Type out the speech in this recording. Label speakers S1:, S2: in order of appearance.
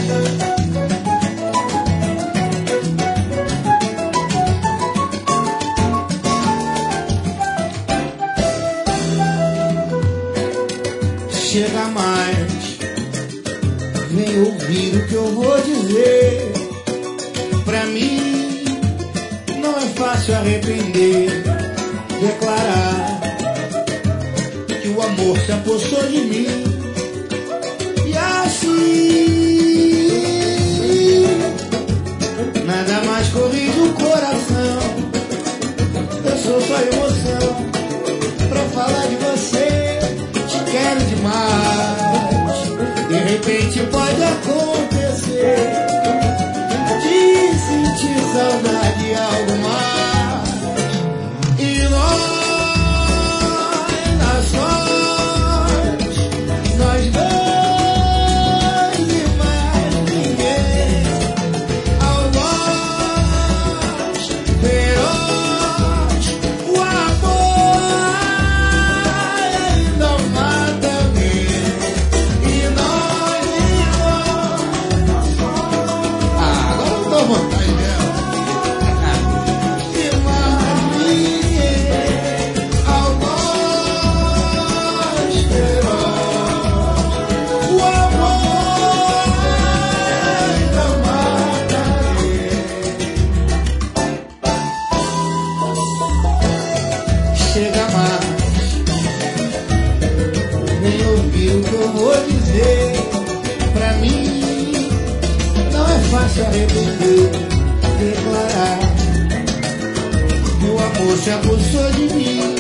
S1: Chega mais, vem ouvir o que eu vou dizer. Pra mim não é fácil arrepender, declarar que o amor se apossou de mim. E assim nada mais corrige o coração. Eu sou só emoção pra falar de você. Quero demais, de repente pode acontecer de sentir saudade de algo mais. E nós dois e mais ninguém. Ao nós feroz, o amor ainda mata. Chega mais, nem ouvir o que eu vou dizer. Pra mim não é fácil arrepender, declarar que o amor se apossou de mim.